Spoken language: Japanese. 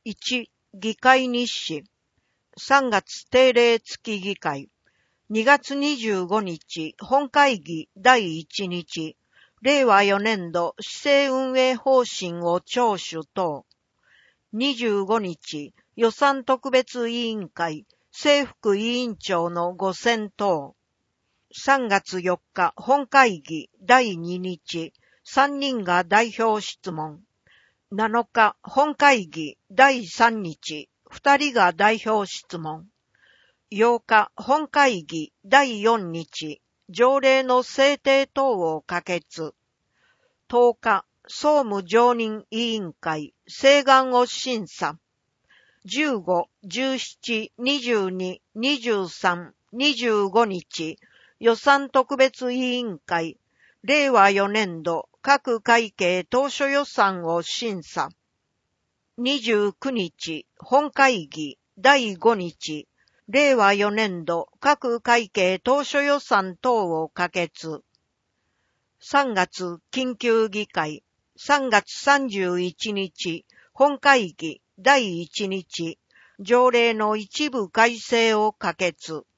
1、議会日誌。3月定例月議会。2月25日、本会議第1日。令和4年度市政運営方針を聴取等。25日、予算特別委員会、正副委員長のご選等。3月4日、本会議第2日。3人が代表質問。7日、本会議第3日。2人が代表質問。8日、本会議第4日。条例の制定等を可決。10日、総務常任委員会、請願を審査。15、17、22、23、25日、予算特別委員会、令和4年度各会計当初予算を審査。29日、本会議第5日、令和4年度各会計当初予算等を可決。3月緊急議会、3月31日、本会議第1日、条例の一部改正を可決。